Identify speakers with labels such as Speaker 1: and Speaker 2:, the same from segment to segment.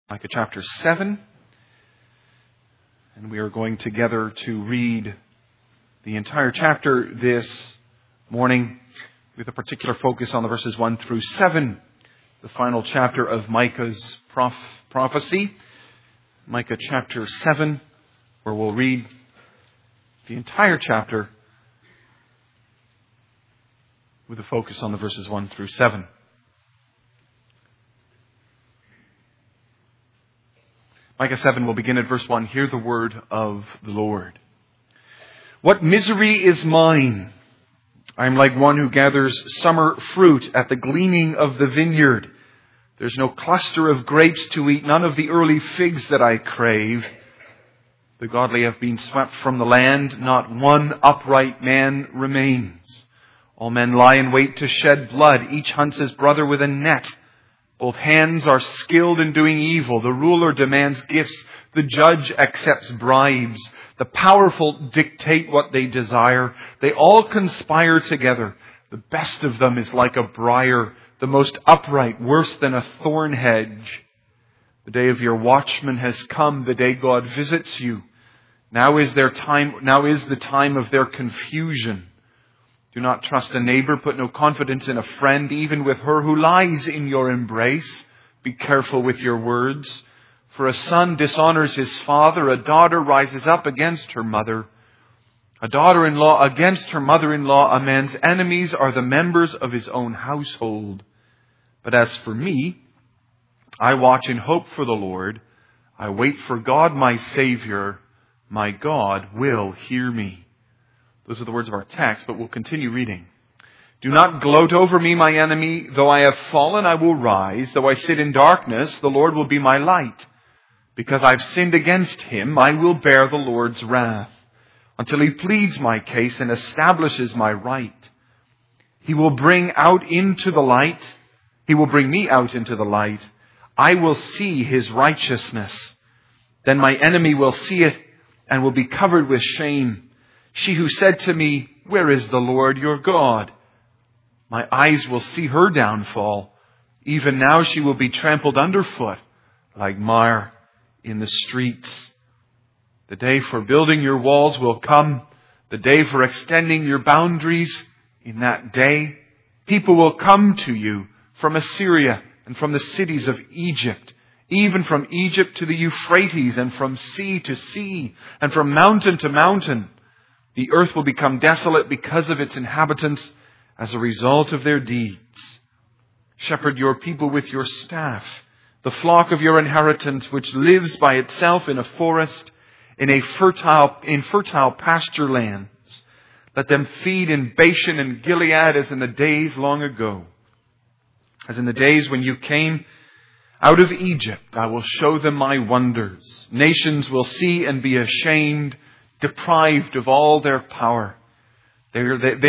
Speaker 1: Micah chapter 7. And we are going together to read the entire chapter this morning with a particular focus on the verses 1 through 7, the final chapter of Micah's prophecy. Micah chapter 7, where we'll read the entire chapter with a focus on the verses 1 through 7. Micah 7 will begin at verse 1. Hear the word of the Lord. What misery is mine! I am like one who gathers summer fruit at the gleaning of the vineyard. There's no cluster of grapes to eat, none of the early figs that I crave. The godly have been swept from the land, not one upright man remains. All men lie in wait to shed blood, each hunts his brother with a net. Both hands are skilled in doing evil. The ruler demands gifts. The judge accepts bribes. The powerful dictate what they desire. They all conspire together. The best of them is like a briar, the most upright, worse than a thorn hedge. The day of your watchman has come, the day God visits you. Now is the time of their confusion. Do not trust a neighbor, put no confidence in a friend, even with her who lies in your embrace. Be careful with your words. For a son dishonors his father, a daughter rises up against her mother. A daughter-in-law against her mother-in-law, a man's enemies are the members of his own household. But as for me, I watch in hope for the Lord. I wait for God my Savior. My God will hear me. Those are the words of our text, but we'll continue reading. Do not gloat over me, my enemy. Though I have fallen, I will rise. Though I sit in darkness, the Lord will be my light. Because I've sinned against him, I will bear the Lord's wrath until he pleads my case and establishes my right. He will bring out into the light. He will bring me out into the light. I will see his righteousness. Then my enemy will see it and will be covered with shame. She who said to me, where is the Lord your God? My eyes will see her downfall. Even now she will be trampled underfoot like mire in the streets. The day for building your walls will come. The day for extending your boundaries. In that day, people will come to you from Assyria and from the cities of Egypt, even from Egypt to the Euphrates and from sea to sea and from mountain to mountain. The earth will become desolate because of its inhabitants as a result of their deeds. Shepherd your people with your staff, the flock of your inheritance which lives by itself in a forest, in fertile pasture lands. Let them feed in Bashan and Gilead as in the days long ago. As in the days when you came out of Egypt, I will show them my wonders. Nations will see and be ashamed, deprived of all their power. They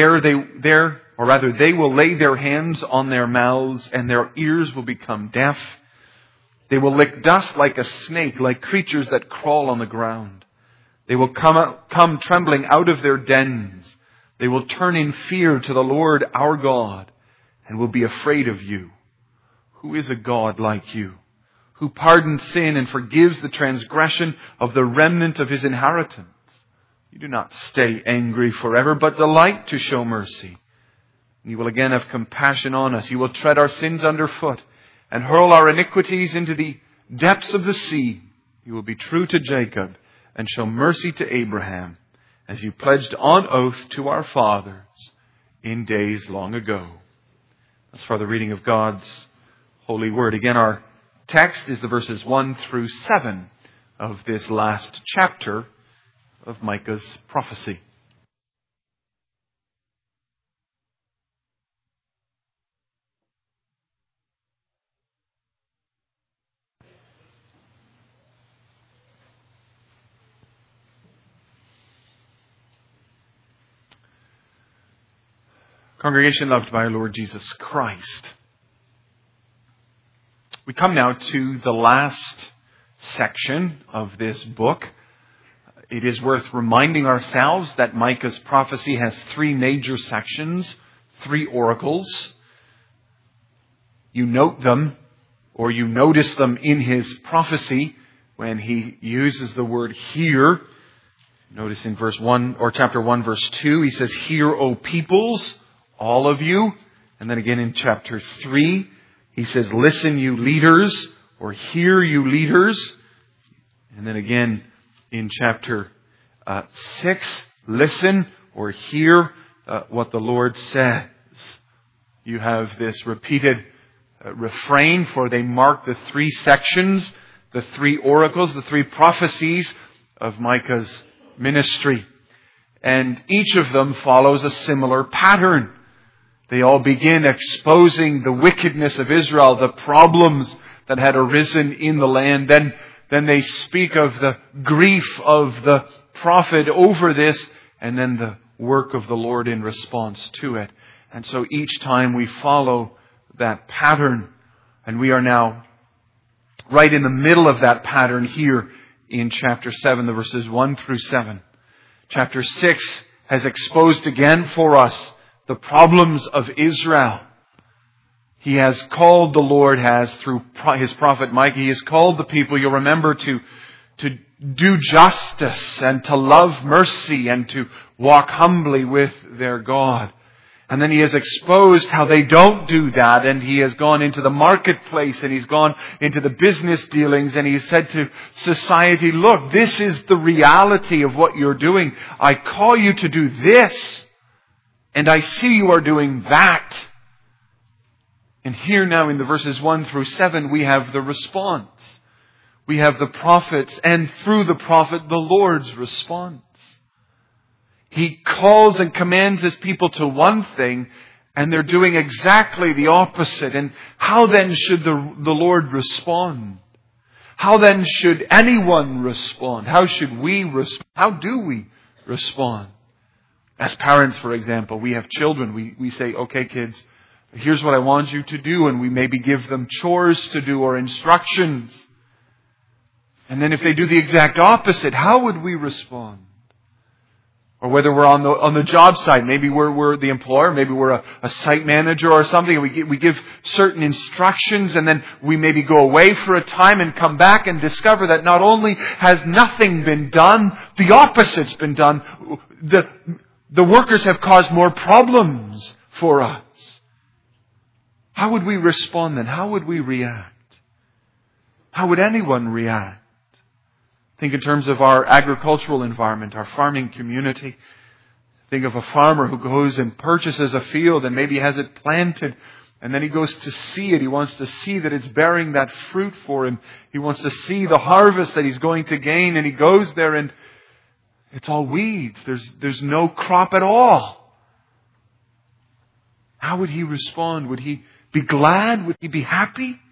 Speaker 1: will lay their hands on their mouths and their ears will become deaf. They will lick dust like a snake, like creatures that crawl on the ground. They will come trembling out of their dens. They will turn in fear to the Lord our God and will be afraid of you. Who is a God like you, who pardons sin and forgives the transgression of the remnant of his inheritance? You do not stay angry forever, but delight to show mercy. And you will again have compassion on us. You will tread our sins underfoot and hurl our iniquities into the depths of the sea. You will be true to Jacob and show mercy to Abraham, as you pledged on oath to our fathers in days long ago. As for the reading of God's holy word. Again, our text is the verses 1 through 7 of this last chapter of Micah's prophecy. Congregation loved by our Lord Jesus Christ, we come now to the last section of this book. It is worth reminding ourselves that Micah's prophecy has three major sections, three oracles. You note them or you notice them in his prophecy when he uses the word hear. Notice in verse 1 or chapter 1 verse 2, he says, "Hear, O peoples, all of you." And then again in chapter 3, he says, "Listen, you leaders," or "Hear, you leaders." And then again in chapter 6, "Listen," or "Hear what the Lord says." You have this repeated refrain, for they mark the three sections, the three oracles, the three prophecies of Micah's ministry. And each of them follows a similar pattern. They all begin exposing the wickedness of Israel, the problems that had arisen in the land. Then they speak of the grief of the prophet over this, and then the work of the Lord in response to it. And so each time we follow that pattern, and we are now right in the middle of that pattern here in chapter 7, the verses 1 through 7. Chapter 6 has exposed again for us the problems of Israel. He has called, the Lord has, through his prophet Micah, he has called the people, you'll remember, to do justice and to love mercy and to walk humbly with their God. And then he has exposed how they don't do that, and he has gone into the marketplace and he's gone into the business dealings, and he's said to society, "Look, this is the reality of what you're doing. I call you to do this, and I see you are doing that." And here now in the verses 1 through 7, we have the response. We have the prophets, and through the prophet, the Lord's response. He calls and commands his people to one thing, and they're doing exactly the opposite. And how then should the Lord respond? How then should anyone respond? How should we respond? How do we respond? As parents, for example, we have children. We say, "Okay, kids, here's what I want you to do," and we maybe give them chores to do or instructions. And then if they do the exact opposite, how would we respond? Or whether we're on the job site, maybe we're the employer, maybe we're a site manager or something, and we give certain instructions, and then we maybe go away for a time and come back and discover that not only has nothing been done, the opposite's been done. The workers have caused more problems for us. How would we respond then? How would we react? How would anyone react? Think in terms of our agricultural environment, our farming community. Think of a farmer who goes and purchases a field and maybe has it planted, and then he goes to see it. He wants to see that it's bearing that fruit for him. He wants to see the harvest that he's going to gain, and he goes there and it's all weeds. There's no crop at all. How would he respond? Would he be glad? Would he be happy?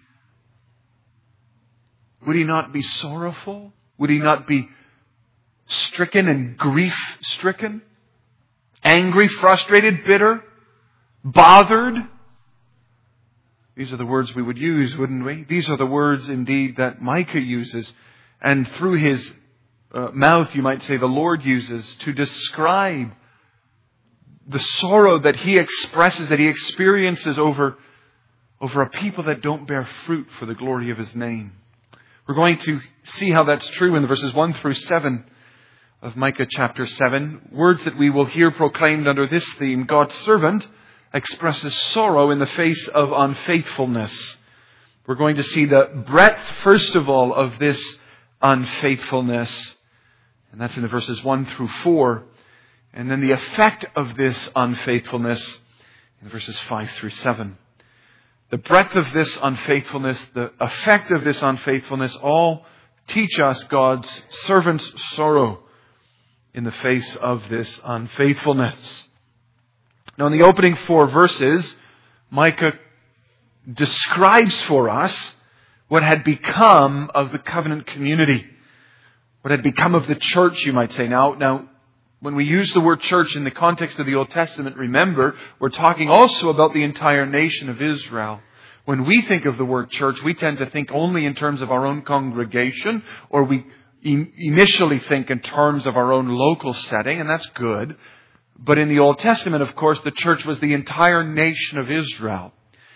Speaker 1: Would he not be sorrowful? Would he not be stricken and grief-stricken? Angry, frustrated, bitter, bothered? These are the words we would use, wouldn't we? These are the words indeed that Micah uses. And through his mouth, you might say, the Lord uses to describe the sorrow that he expresses, that he experiences over a people that don't bear fruit for the glory of his name. We're going to see how that's true in the verses 1 through 7 of Micah chapter 7. Words that we will hear proclaimed under this theme: God's servant expresses sorrow in the face of unfaithfulness. We're going to see the breadth, first of all, of this unfaithfulness. And that's in the verses 1 through 4. And then the effect of this unfaithfulness in verses 5 through 7. The breadth of this unfaithfulness, the effect of this unfaithfulness, all teach us God's servant's sorrow in the face of this unfaithfulness. Now, in the opening 4 verses, Micah describes for us what had become of the covenant community. What had become of the church, you might say. Now, when we use the word church in the context of the Old Testament, remember, we're talking also about the entire nation of Israel. When we think of the word church, we tend to think only in terms of our own congregation, or we initially think in terms of our own local setting, and that's good. But in the Old Testament, of course, the church was the entire nation of Israel.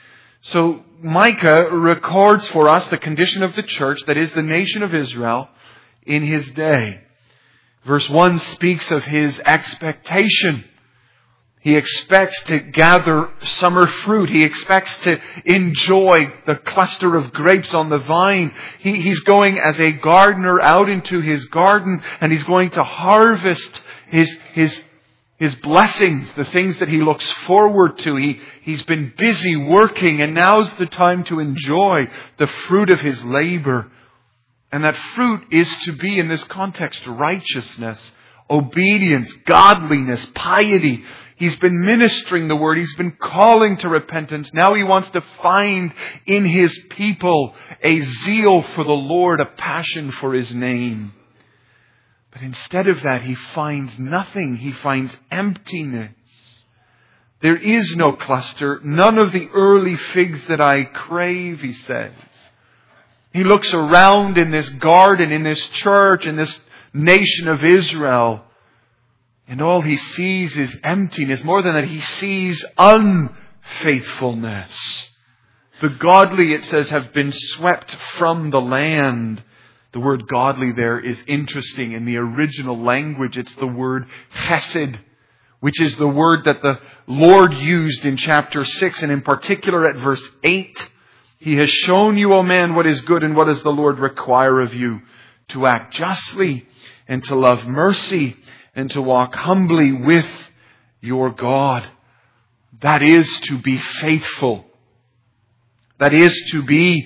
Speaker 1: So Micah records for us the condition of the church, that is the nation of Israel, in his day. Verse 1 speaks of his expectation. He expects to gather summer fruit. He expects to enjoy the cluster of grapes on the vine. He's going as a gardener out into his garden, and he's going to harvest his blessings, the things that he looks forward to. He's been busy working, and now's the time to enjoy the fruit of his labor. And that fruit is to be, in this context, righteousness, obedience, godliness, piety. He's been ministering the word. He's been calling to repentance. Now he wants to find in his people a zeal for the Lord, a passion for his name. But instead of that, he finds nothing. He finds emptiness. There is no cluster, none of the early figs that I crave, he says. He looks around in this garden, in this church, in this nation of Israel, and all he sees is emptiness. More than that, he sees unfaithfulness. The godly, it says, have been swept from the land. The word godly there is interesting. In the original language, it's the word chesed, which is the word that the Lord used in chapter 6, and in particular at verse 8. He has shown you, O man, what is good, and what does the Lord require of you? To act justly, and to love mercy, and to walk humbly with your God. That is to be faithful. That is to be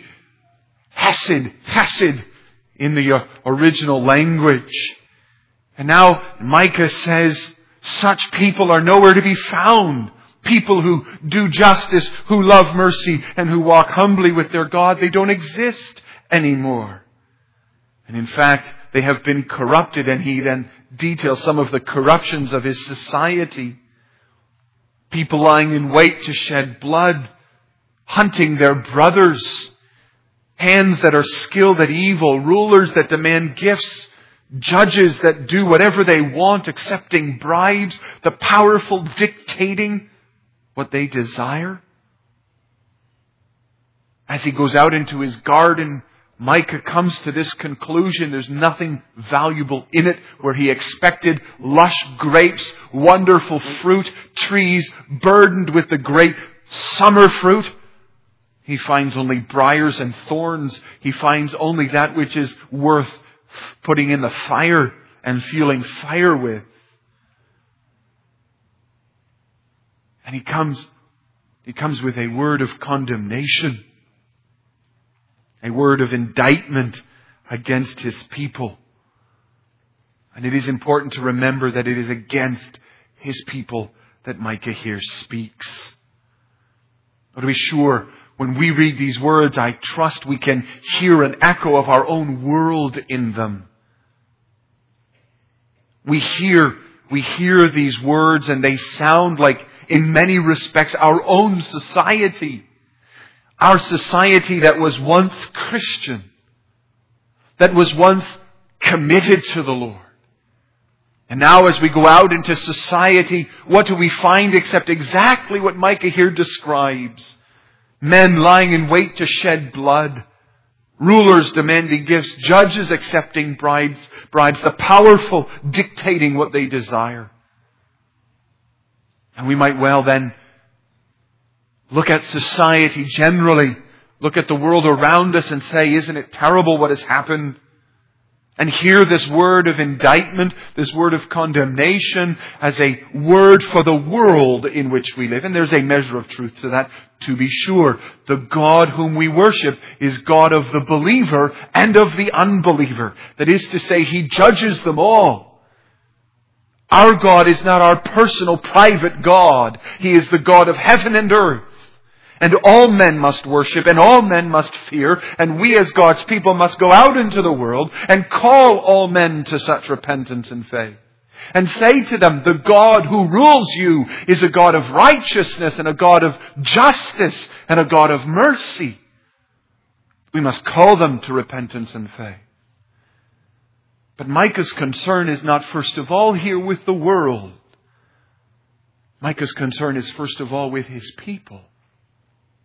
Speaker 1: chesed in the original language. And now Micah says, such people are nowhere to be found. People who do justice, who love mercy, and who walk humbly with their God, they don't exist anymore. And in fact, they have been corrupted, and he then details some of the corruptions of his society. People lying in wait to shed blood, hunting their brothers, hands that are skilled at evil, rulers that demand gifts, judges that do whatever they want, accepting bribes, the powerful dictating what they desire. As he goes out into his garden, Micah comes to this conclusion. There's nothing valuable in it. Where he expected lush grapes, wonderful fruit, trees burdened with the great summer fruit, he finds only briars and thorns. He finds only that which is worth putting in the fire and fueling fire with. And he comes with a word of condemnation, a word of indictment against his people. And it is important to remember that it is against his people that Micah here speaks. Now, to be sure, when we read these words, I trust we can hear an echo of our own world in them. We hear these words, and they sound like, in many respects, our own society. Our society that was once Christian, that was once committed to the Lord. And now as we go out into society, what do we find except exactly what Micah here describes? Men lying in wait to shed blood, rulers demanding gifts, judges accepting bribes, the powerful dictating what they desire. And we might well then look at society generally, look at the world around us and say, isn't it terrible what has happened? And hear this word of indictment, this word of condemnation as a word for the world in which we live. And there's a measure of truth to that, to be sure. The God whom we worship is God of the believer and of the unbeliever. That is to say, He judges them all. Our God is not our personal, private God. He is the God of heaven and earth. And all men must worship, and all men must fear, and we as God's people must go out into the world and call all men to such repentance and faith. And say to them, the God who rules you is a God of righteousness and a God of justice and a God of mercy. We must call them to repentance and faith. But Micah's concern is not first of all here with the world. Micah's concern is first of all with his people.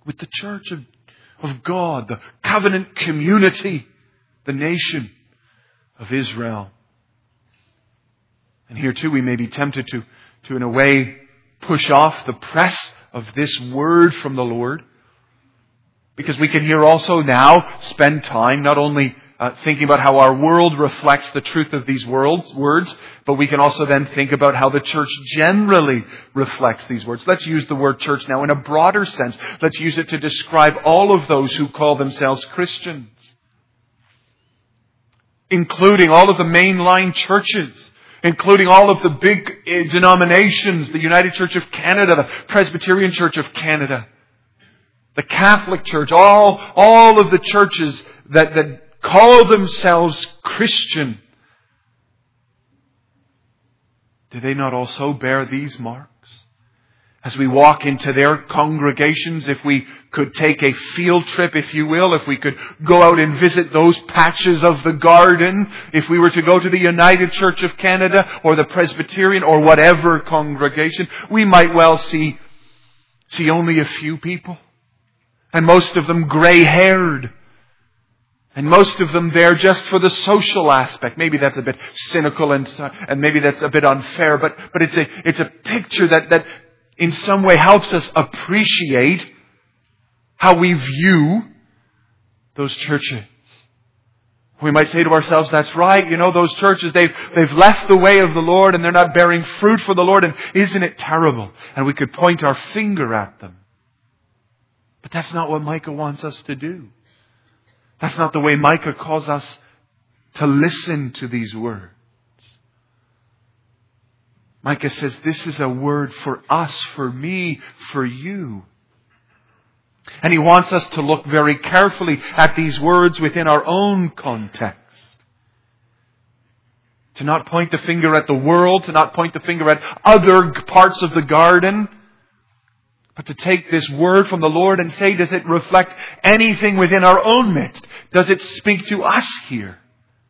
Speaker 1: with the church of God, the covenant community, the nation of Israel. And here too we may be tempted to in a way push off the press of this word from the Lord. Because we can here also now spend time not only thinking about how our world reflects the truth of these words, but we can also then think about how the church generally reflects these words. Let's use the word church now in a broader sense. Let's use it to describe all of those who call themselves Christians, including all of the mainline churches, including all of the big denominations, the United Church of Canada, the Presbyterian Church of Canada, the Catholic Church, all of the churches that call themselves Christian. Do they not also bear these marks? As we walk into their congregations, if we could take a field trip, if you will, if we could go out and visit those patches of the garden, if we were to go to the United Church of Canada or the Presbyterian or whatever congregation, we might well see only a few people. And most of them gray-haired. And most of them there just for the social aspect. Maybe that's a bit cynical and maybe that's a bit unfair, but it's a picture that in some way helps us appreciate how we view those churches. We might say to ourselves, that's right, those churches, they've left the way of the Lord and they're not bearing fruit for the Lord, and isn't it terrible? And we could point our finger at them. But that's not what Micah wants us to do. That's not the way Micah calls us to listen to these words. Micah says this is a word for us, for me, for you. And he wants us to look very carefully at these words within our own context. To not point the finger at the world, to not point the finger at other parts of the garden, but to take this word from the Lord and say, does it reflect anything within our own midst? Does it speak to us here?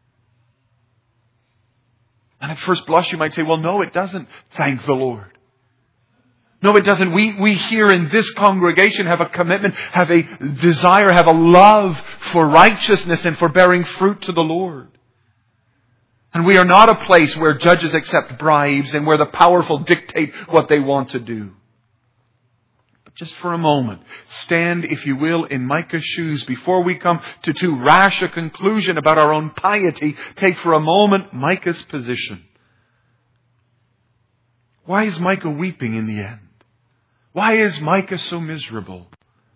Speaker 1: And at first blush you might say, well, no, it doesn't. Thank the Lord. No, it doesn't. We here in this congregation have a commitment, have a desire, have a love for righteousness and for bearing fruit to the Lord. And we are not a place where judges accept bribes and where the powerful dictate what they want to do. Just for a moment, stand, if you will, in Micah's shoes. Before we come to too rash a conclusion about our own piety, take for a moment Micah's position. Why is Micah weeping in the end? Why is Micah so miserable?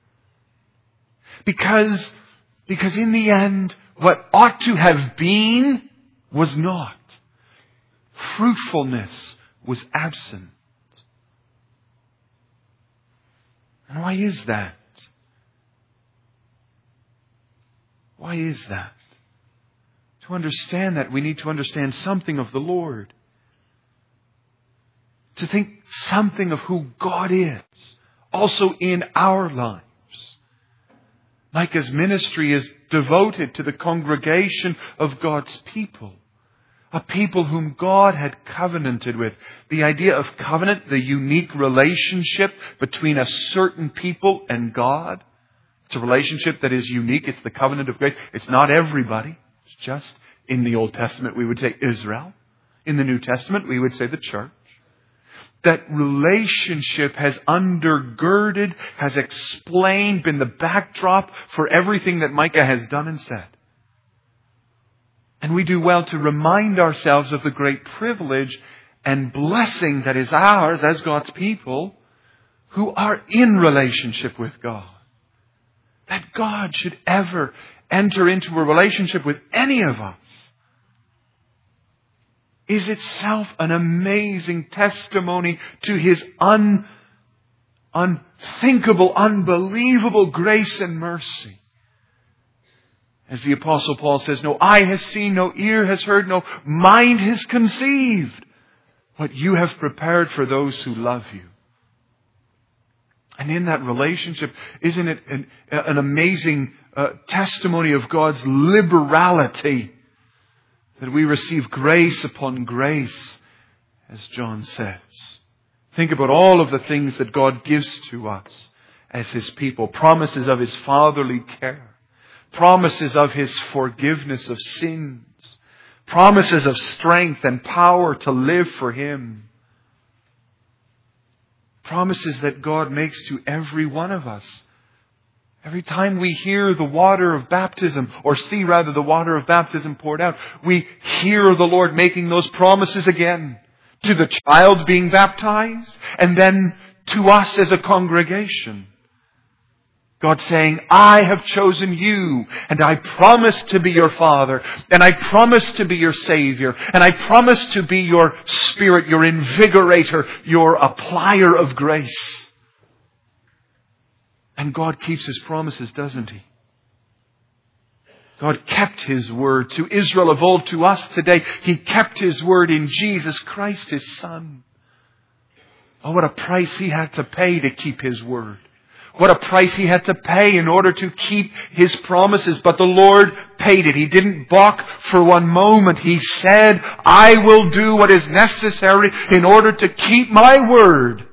Speaker 1: Because in the end, what ought to have been was not. Fruitfulness was absent. And why is that? Why is that? To understand that, we need to understand something of the Lord. To think something of who God is, also in our lives. Micah's ministry is devoted to the congregation of God's people. A people whom God had covenanted with. The idea of covenant, the unique relationship between a certain people and God. It's a relationship that is unique. It's the covenant of grace. It's not everybody. It's just, in the Old Testament we would say Israel. In the New Testament we would say the church. That relationship has undergirded, has explained, been the backdrop for everything that Micah has done and said. And we do well to remind ourselves of the great privilege and blessing that is ours as God's people who are in relationship with God. That God should ever enter into a relationship with any of us is itself an amazing testimony to His unthinkable, unbelievable grace and mercy. As the Apostle Paul says, no eye has seen, no ear has heard, no mind has conceived what you have prepared for those who love you. And in that relationship, isn't it an amazing testimony of God's liberality that we receive grace upon grace, as John says. Think about all of the things that God gives to us as His people. Promises of His fatherly care. Promises of His forgiveness of sins. Promises of strength and power to live for Him. Promises that God makes to every one of us. Every time we hear the water of baptism, or see rather the water of baptism poured out, we hear the Lord making those promises again. To the child being baptized, and then to us as a congregation. God saying, I have chosen you, and I promise to be your Father, and I promise to be your Savior, and I promise to be your Spirit, your invigorator, your applier of grace. And God keeps His promises, doesn't He? God kept His word to Israel of old, to us today. He kept His word in Jesus Christ, His Son. Oh, what a price He had to pay to keep His word. What a price He had to pay in order to keep His promises. But the Lord paid it. He didn't balk for one moment. He said, I will do what is necessary in order to keep my word.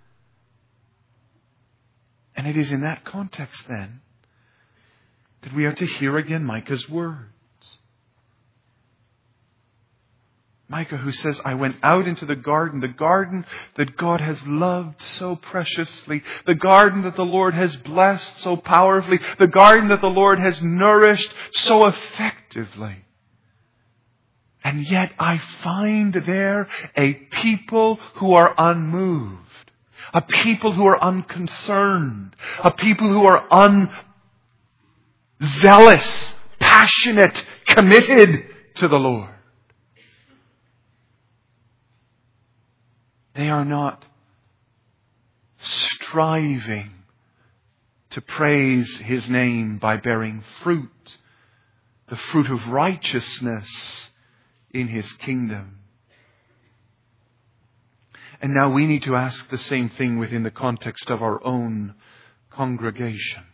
Speaker 1: And it is in that context then that we are to hear again Micah's words. Micah, who says, I went out into the garden that God has loved so preciously, the garden that the Lord has blessed so powerfully, the garden that the Lord has nourished so effectively. And yet I find there a people who are unmoved, a people who are unconcerned, a people who are unzealous, passionate, committed to the Lord. They are not striving to praise His name by bearing fruit, the fruit of righteousness in His kingdom. And now we need to ask the same thing within the context of our own congregation.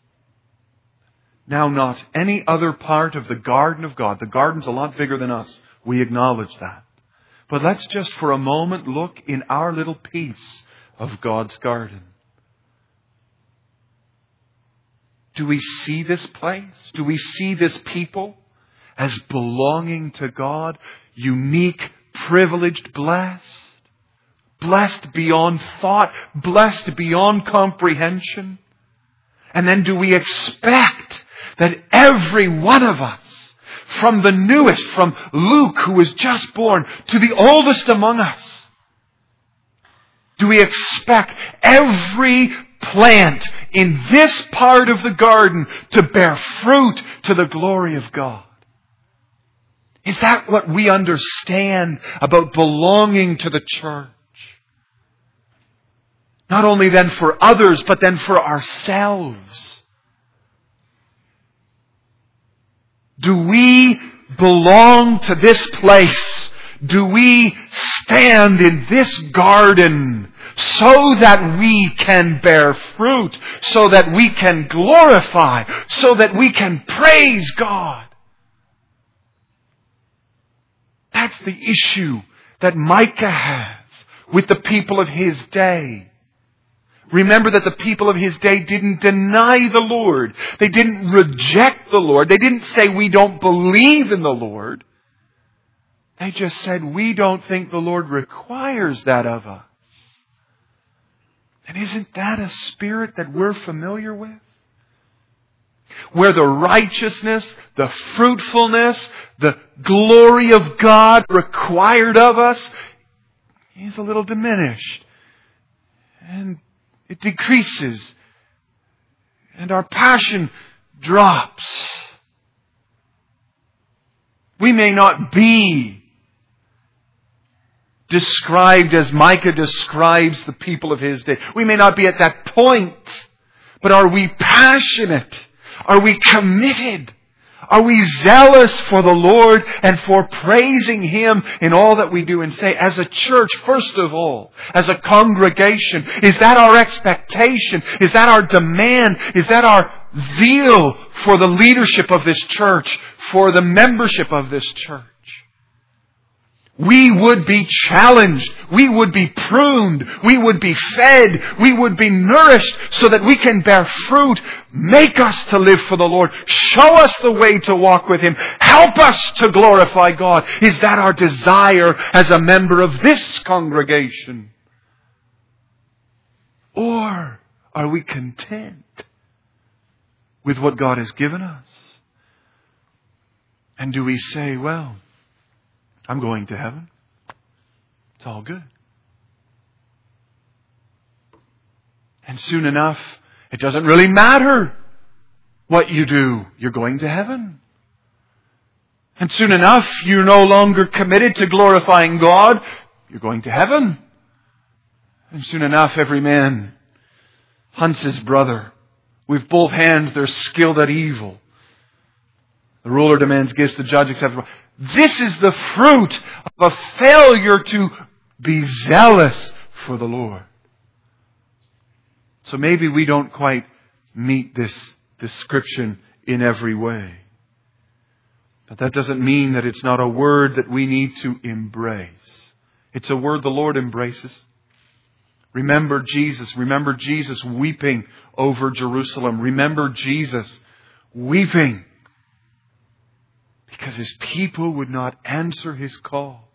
Speaker 1: Now, not any other part of the garden of God. The garden's a lot bigger than us. We acknowledge that. But let's just for a moment look in our little piece of God's garden. Do we see this place? Do we see this people as belonging to God? Unique, privileged, blessed? Blessed beyond thought? Blessed beyond comprehension? And then do we expect that every one of us, from the newest, from Luke, who was just born, to the oldest among us, do we expect every plant in this part of the garden to bear fruit to the glory of God? Is that what we understand about belonging to the church? Not only then for others, but then for ourselves. Do we belong to this place? Do we stand in this garden so that we can bear fruit, so that we can glorify, so that we can praise God? That's the issue that Micah has with the people of his day. Remember that the people of his day didn't deny the Lord. They didn't reject the Lord. They didn't say, we don't believe in the Lord. They just said, we don't think the Lord requires that of us. And isn't that a spirit that we're familiar with? Where the righteousness, the fruitfulness, the glory of God required of us is a little diminished. And it decreases. And our passion drops. We may not be described as Micah describes the people of his day. We may not be at that point. But are we passionate? Are we committed? Are we zealous for the Lord and for praising Him in all that we do and say? As a church, first of all, as a congregation, is that our expectation? Is that our demand? Is that our zeal for the leadership of this church, for the membership of this church? we would be challenged, we would be pruned, we would be fed, we would be nourished so that we can bear fruit. Make us to live for the Lord. Show us the way to walk with Him. Help us to glorify God. Is that our desire as a member of this congregation? Or are we content with what God has given us? And do we say, well, I'm going to heaven. It's all good. And soon enough, it doesn't really matter what you do. You're going to heaven. And soon enough, you're no longer committed to glorifying God. You're going to heaven. And soon enough, every man hunts his brother. With both hands, they're skilled at evil. The ruler demands gifts, the judge accepts. This is the fruit of a failure to be zealous for the Lord. So maybe we don't quite meet this description in every way. But that doesn't mean that it's not a word that we need to embrace. It's a word the Lord embraces. Remember Jesus. Remember Jesus weeping over Jerusalem. Remember Jesus weeping because His people would not answer His call.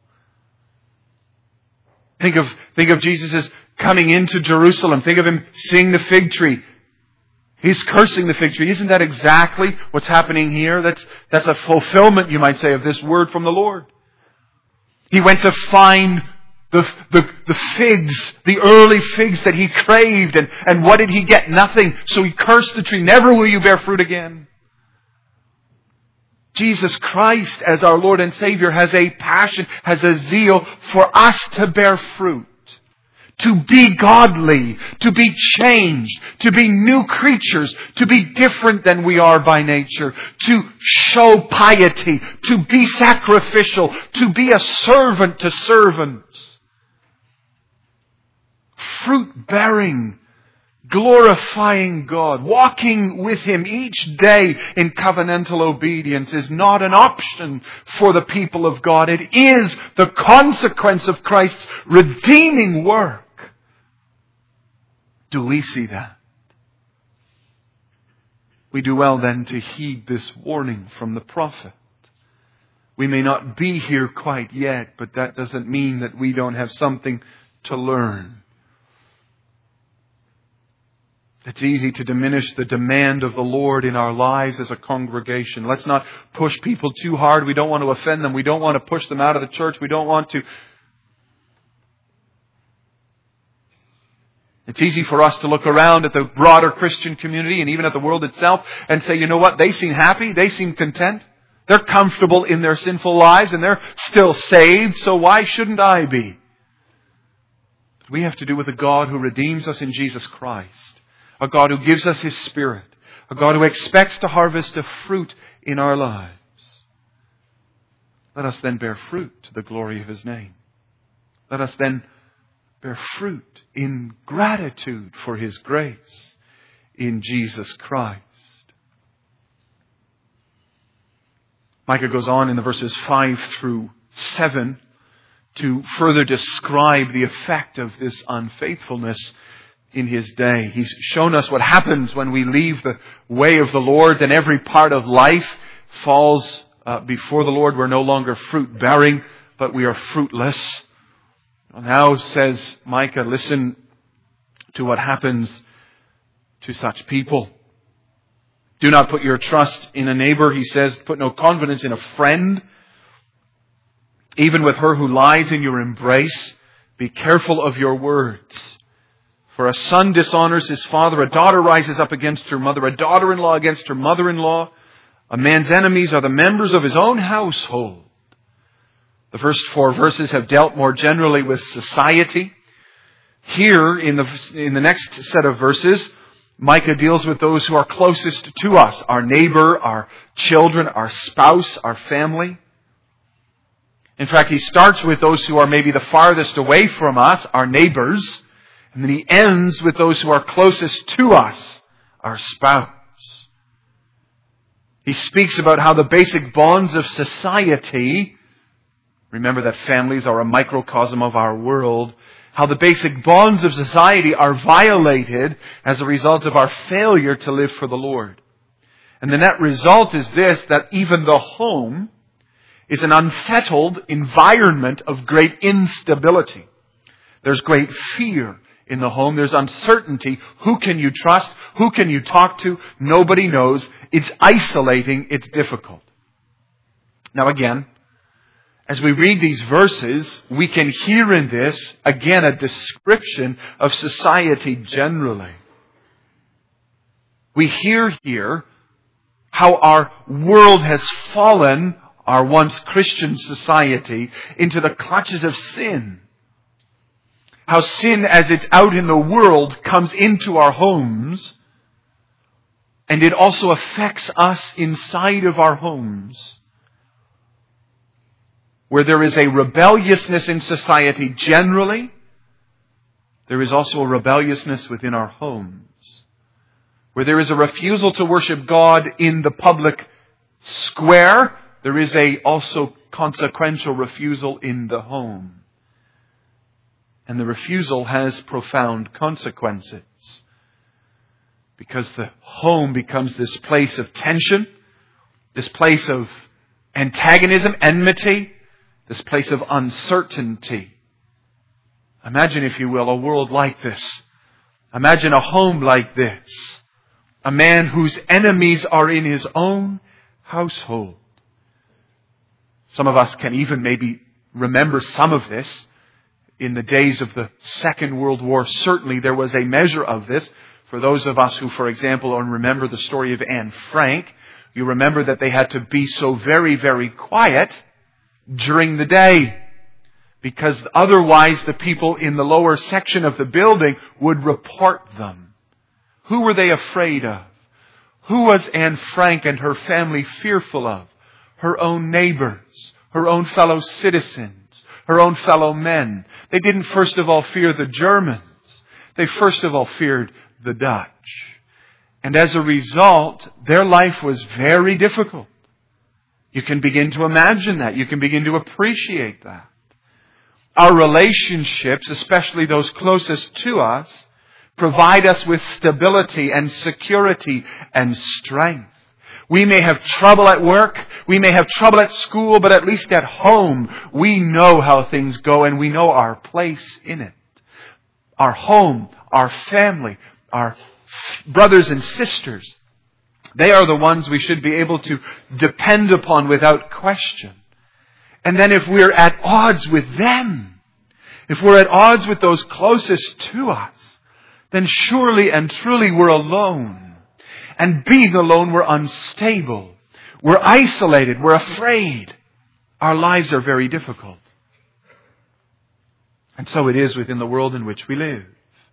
Speaker 1: Think of Jesus as coming into Jerusalem. Think of Him seeing the fig tree. He's cursing the fig tree. Isn't that exactly what's happening here? That's a fulfillment, you might say, of this word from the Lord. He went to find the figs, the early figs that He craved. And what did He get? Nothing. So He cursed the tree. Never will you bear fruit again. Jesus Christ, as our Lord and Savior, has a passion, has a zeal for us to bear fruit. To be godly, to be changed, to be new creatures, to be different than we are by nature, to show piety, to be sacrificial, to be a servant to servants. Fruit bearing, glorifying God, walking with Him each day in covenantal obedience is not an option for the people of God. It is the consequence of Christ's redeeming work. Do we see that? We do well then to heed this warning from the prophet. We may not be here quite yet, but that doesn't mean that we don't have something to learn. It's easy to diminish the demand of the Lord in our lives as a congregation. Let's not push people too hard. We don't want to offend them. We don't want to push them out of the church. We don't want to. It's easy for us to look around at the broader Christian community and even at the world itself and say, you know what? They seem happy. They seem content. They're comfortable in their sinful lives and they're still saved. So why shouldn't I be? We have to do with a God who redeems us in Jesus Christ. A God who gives us His Spirit. A God who expects to harvest a fruit in our lives. Let us then bear fruit to the glory of His name. Let us then bear fruit in gratitude for His grace in Jesus Christ. Micah goes on in the verses 5 through 7 to further describe the effect of this unfaithfulness in his day. He's shown us what happens when we leave the way of the Lord. Then every part of life falls before the Lord. We're no longer fruit bearing, but we are fruitless. Now, says Micah, listen to what happens to such people. Do not put your trust in a neighbor, he says. Put no confidence in a friend. Even with her who lies in your embrace, be careful of your words. For a son dishonors his father, a daughter rises up against her mother, a daughter-in-law against her mother-in-law. A man's enemies are the members of his own household. The first 4 verses have dealt more generally with society. Here, in the next set of verses, Micah deals with those who are closest to us. Our neighbor, our children, our spouse, our family. In fact, he starts with those who are maybe the farthest away from us, our neighbors. And then he ends with those who are closest to us, our spouse. He speaks about how the basic bonds of society Remember that families are a microcosm of our world. How the basic bonds of society are violated as a result of our failure to live for the Lord. And the net result is this, that even the home is an unsettled environment of great instability. There's great fear in the home. There's uncertainty. Who can you trust? Who can you talk to? Nobody knows. It's isolating. It's difficult. Now again, as we read these verses, we can hear in this, again, a description of society generally. We hear here how our world has fallen, our once Christian society, into the clutches of sin. How sin, as it's out in the world, comes into our homes, and it also affects us inside of our homes. Where there is a rebelliousness in society generally, there is also a rebelliousness within our homes. Where there is a refusal to worship God in the public square, there is a also consequential refusal in the home. And the refusal has profound consequences. Because the home becomes this place of tension, this place of antagonism, enmity, this place of uncertainty. Imagine, if you will, a world like this. Imagine a home like this. A man whose enemies are in his own household. Some of us can even maybe remember some of this in the days of the Second World War. Certainly there was a measure of this. For those of us who, for example, remember the story of Anne Frank, you remember that they had to be so very, very quiet during the day, because otherwise the people in the lower section of the building would report them. Who were they afraid of? Who was Anne Frank and her family fearful of? Her own neighbors, her own fellow citizens, her own fellow men. They didn't first of all fear the Germans. They first of all feared the Dutch. And as a result, their life was very difficult. You can begin to imagine that. You can begin to appreciate that. Our relationships, especially those closest to us, provide us with stability and security and strength. We may have trouble at work, we may have trouble at school, but at least at home, we know how things go and we know our place in it. Our home, our family, our brothers and sisters, they are the ones we should be able to depend upon without question. And then if we're at odds with them, if we're at odds with those closest to us, then surely and truly we're alone. And being alone, we're unstable. We're isolated. We're afraid. Our lives are very difficult. And so it is within the world in which we live.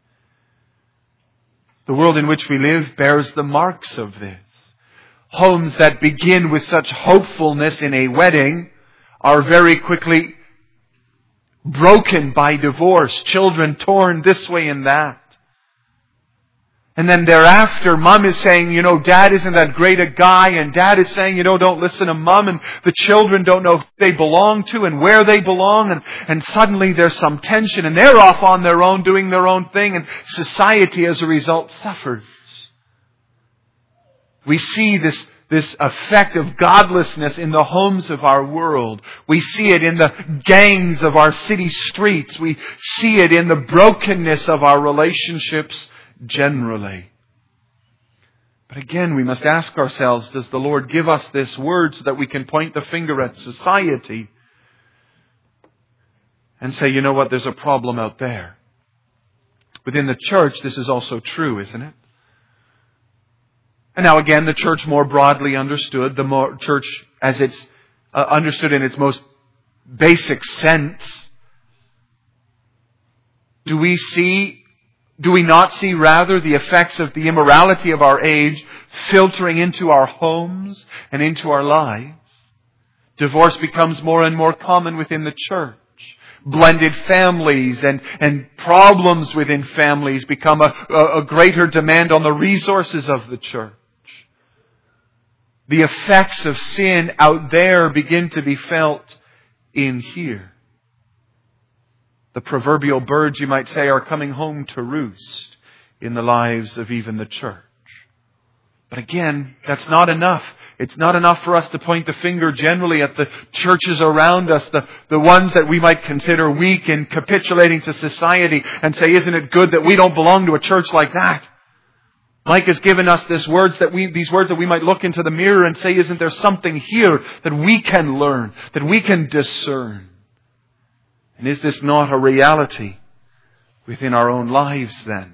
Speaker 1: The world in which we live bears the marks of this. Homes that begin with such hopefulness in a wedding are very quickly broken by divorce. Children torn this way and that. And then thereafter, Mom is saying, Dad isn't that great a guy. And Dad is saying, don't listen to Mom. And the children don't know who they belong to and where they belong. And suddenly there's some tension and they're off on their own doing their own thing. And society as a result suffers. We see this effect of godlessness in the homes of our world. We see it in the gangs of our city streets. We see it in the brokenness of our relationships generally. But again, we must ask ourselves, does the Lord give us this word so that we can point the finger at society and say, you know what, there's a problem out there? Within the church, this is also true, isn't it? And now again, the church more broadly understood, the more church as it's understood in its most basic sense. Do we not see rather the effects of the immorality of our age filtering into our homes and into our lives? Divorce becomes more and more common within the church. Blended families and problems within families become a greater demand on the resources of the church. The effects of sin out there begin to be felt in here. The proverbial birds, you might say, are coming home to roost in the lives of even the church. But again, that's not enough. It's not enough for us to point the finger generally at the churches around us, the ones that we might consider weak and capitulating to society, and say, isn't it good that we don't belong to a church like that? Mike has given us these words that we might look into the mirror and say, isn't there something here that we can learn, that we can discern? And is this not a reality within our own lives then?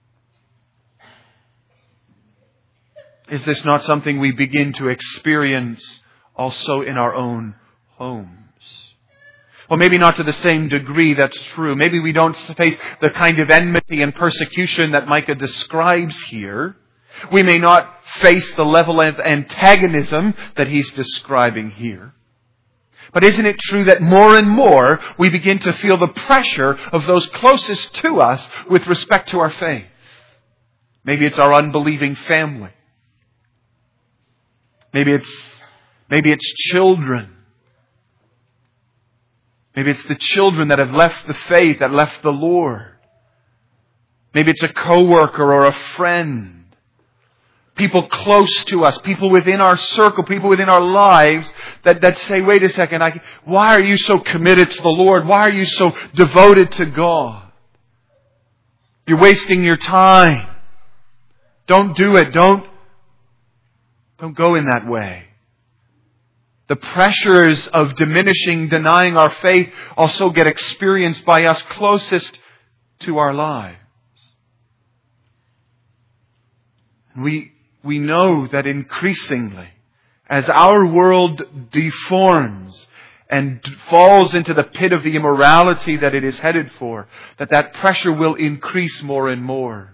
Speaker 1: Is this not something we begin to experience also in our own homes? Well, maybe not to the same degree, that's true. Maybe we don't face the kind of enmity and persecution that Micah describes here. We may not face the level of antagonism that he's describing here. But isn't it true that more and more we begin to feel the pressure of those closest to us with respect to our faith? Maybe it's our unbelieving family. Maybe it's children. Maybe it's the children that have left the faith, that left the Lord. Maybe it's a coworker or a friend. People close to us, people within our circle, people within our lives that say, wait a second, why are you so committed to the Lord? Why are you so devoted to God? You're wasting your time. Don't do it. Don't go in that way. The pressures of diminishing, denying our faith also get experienced by us closest to our lives. We know that increasingly, as our world deforms and falls into the pit of the immorality that it is headed for, that pressure will increase more and more.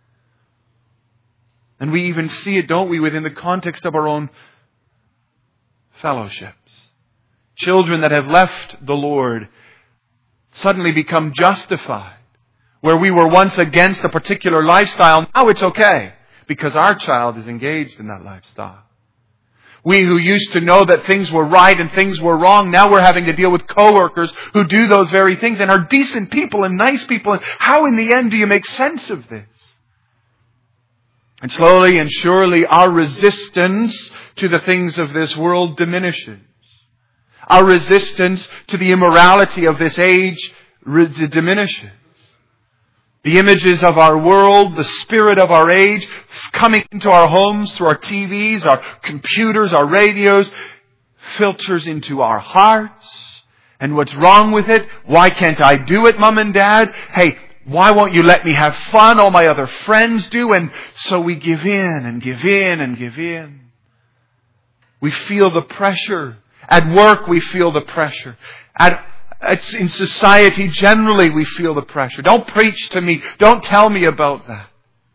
Speaker 1: And we even see it, don't we, within the context of our own fellowships. Children that have left the Lord suddenly become justified. Where we were once against a particular lifestyle, now it's okay because our child is engaged in that lifestyle. We who used to know that things were right and things were wrong, now we're having to deal with coworkers who do those very things and are decent people and nice people. And how in the end do you make sense of this? And slowly and surely our resistance to the things of this world diminishes. Our resistance to the immorality of this age diminishes. The images of our world, the spirit of our age, coming into our homes through our TVs, our computers, our radios, filters into our hearts. And what's wrong with it? Why can't I do it, Mom and Dad? Hey, why won't you let me have fun? All my other friends do. And so we give in and give in and give in. We feel the pressure. At work, we feel the pressure. In society, generally, we feel the pressure. Don't preach to me. Don't tell me about that.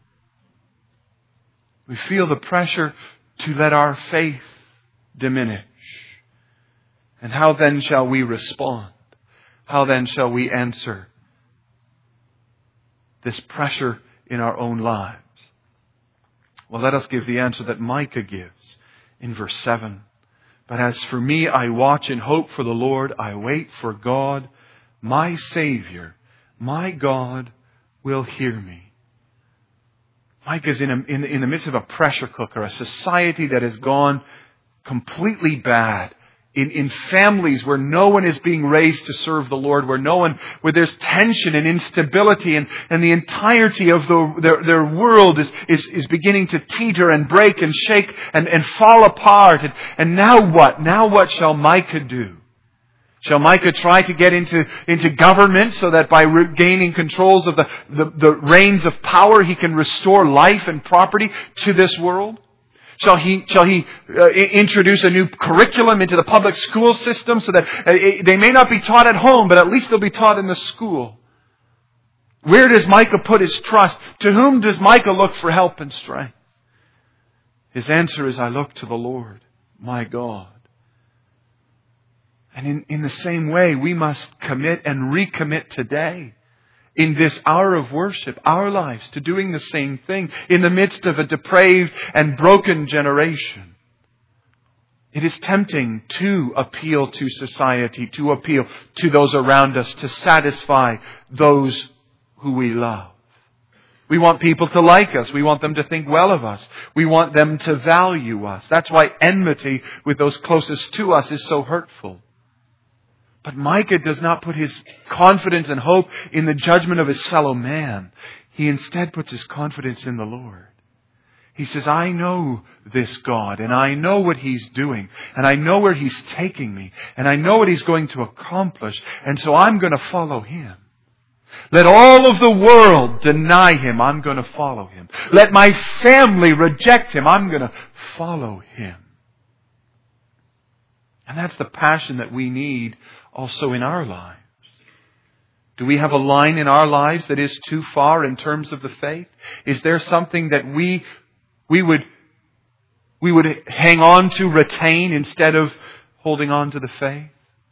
Speaker 1: We feel the pressure to let our faith diminish. And how then shall we respond? How then shall we answer this pressure in our own lives? Well, let us give the answer that Micah gives in verse 7. But as for me, I watch and hope for the Lord. I wait for God, my Savior. My God will hear me. Micah's in the midst of a pressure cooker, a society that has gone completely bad. In families where no one is being raised to serve the Lord, where there's tension and instability, and the entirety of their world is beginning to teeter and break and shake and fall apart. And now what? Now what shall Micah do? Shall Micah try to get into government so that by regaining controls of the reins of power he can restore life and property to this world? Shall he introduce a new curriculum into the public school system so that they may not be taught at home, but at least they'll be taught in the school? Where does Micah put his trust? To whom does Micah look for help and strength? His answer is, I look to the Lord, my God. And in the same way, we must commit and recommit today, in this hour of worship, our lives to doing the same thing in the midst of a depraved and broken generation. It is tempting to appeal to society, to appeal to those around us, to satisfy those who we love. We want people to like us. We want them to think well of us. We want them to value us. That's why enmity with those closest to us is so hurtful. But Micah does not put his confidence and hope in the judgment of his fellow man. He instead puts his confidence in the Lord. He says, I know this God, and I know what He's doing, and I know where He's taking me, and I know what He's going to accomplish, and so I'm going to follow Him. Let all of the world deny Him, I'm going to follow Him. Let my family reject Him, I'm going to follow Him. And that's the passion that we need also in our lives. Do we have a line in our lives that is too far in terms of the faith? Is there something that we would hang on to, retain, instead of holding on to the faith?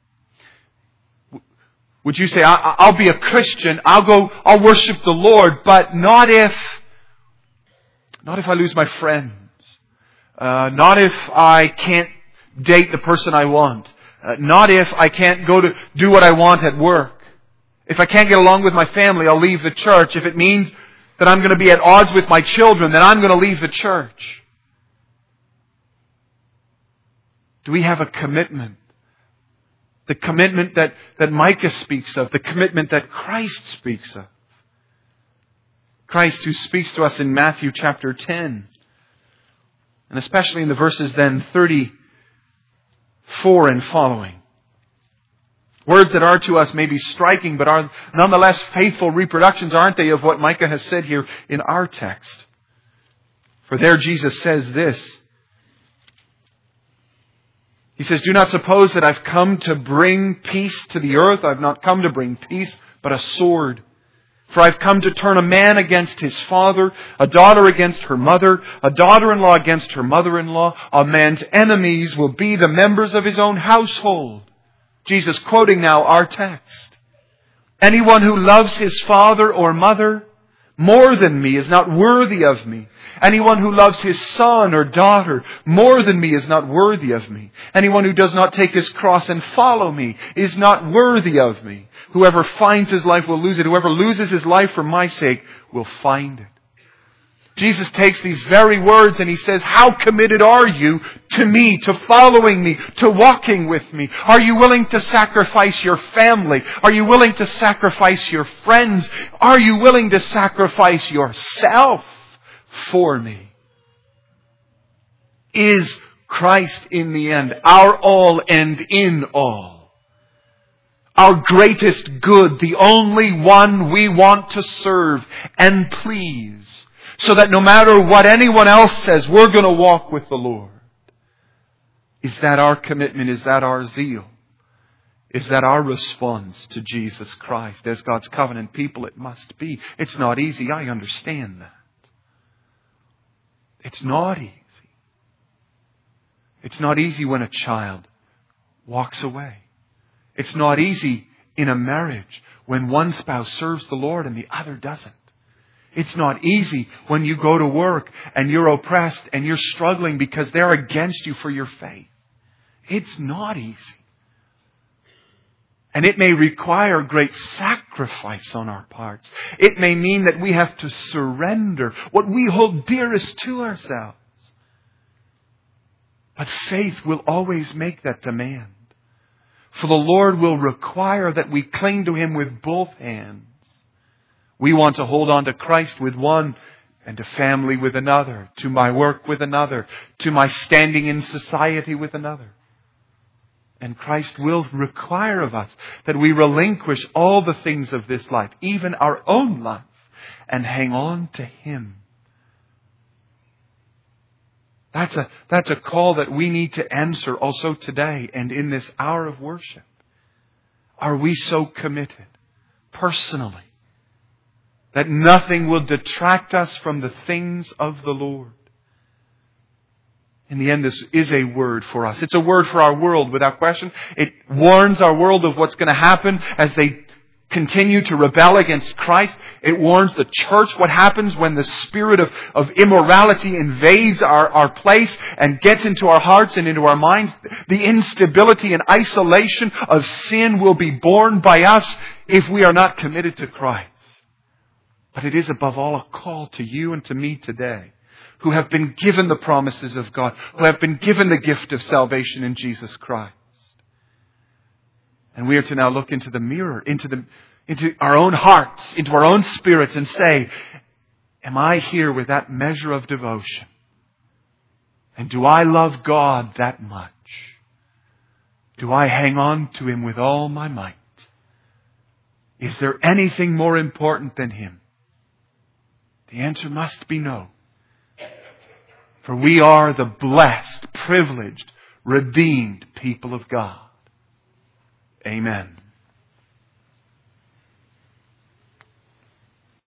Speaker 1: Would you say, I'll be a Christian, I'll worship the Lord, but not if I lose my friends, not if I can't date the person I want, not if I can't go to do what I want at work. If I can't get along with my family, I'll leave the church. If it means that I'm going to be at odds with my children, then I'm going to leave the church. Do we have a commitment? The commitment that Micah speaks of. The commitment that Christ speaks of. Christ who speaks to us in Matthew chapter 10. And especially in the verses then 34 and following. Words that are to us maybe striking, but are nonetheless faithful reproductions, aren't they, of what Micah has said here in our text? For there Jesus says this. He says, do not suppose that I've come to bring peace to the earth. I've not come to bring peace, but a sword. For I've come to turn a man against his father, a daughter against her mother, a daughter-in-law against her mother-in-law. A man's enemies will be the members of his own household. Jesus quoting now our text. Anyone who loves his father or mother more than me is not worthy of me. Anyone who loves his son or daughter more than me is not worthy of me. Anyone who does not take his cross and follow me is not worthy of me. Whoever finds his life will lose it. Whoever loses his life for my sake will find it. Jesus takes these very words and He says, how committed are you to me, to following me, to walking with me? Are you willing to sacrifice your family? Are you willing to sacrifice your friends? Are you willing to sacrifice yourself for me? Is Christ in the end our all and in all? Our greatest good, the only one we want to serve and please? So that no matter what anyone else says, we're going to walk with the Lord. Is that our commitment? Is that our zeal? Is that our response to Jesus Christ? As God's covenant people, it must be. It's not easy. I understand that. It's not easy. It's not easy when a child walks away. It's not easy in a marriage when one spouse serves the Lord and the other doesn't. It's not easy when you go to work and you're oppressed and you're struggling because they're against you for your faith. It's not easy. And it may require great sacrifice on our parts. It may mean that we have to surrender what we hold dearest to ourselves. But faith will always make that demand. For the Lord will require that we cling to Him with both hands. We want to hold on to Christ with one, and to family with another, to my work with another, to my standing in society with another. And Christ will require of us that we relinquish all the things of this life, even our own life, and hang on to Him. That's a call that we need to answer also today and in this hour of worship. Are we so committed personally that nothing will detract us from the things of the Lord? In the end, this is a word for us. It's a word for our world without question. It warns our world of what's going to happen as they continue to rebel against Christ. It warns the church what happens when the spirit of immorality invades our place and gets into our hearts and into our minds. The instability and isolation of sin will be borne by us if we are not committed to Christ. But it is above all a call to you and to me today, who have been given the promises of God, who have been given the gift of salvation in Jesus Christ. And we are to now look into the mirror, into our own hearts, into our own spirits and say, am I here with that measure of devotion? And do I love God that much? Do I hang on to Him with all my might? Is there anything more important than Him? The answer must be no. For we are the blessed, privileged, redeemed people of God. Amen.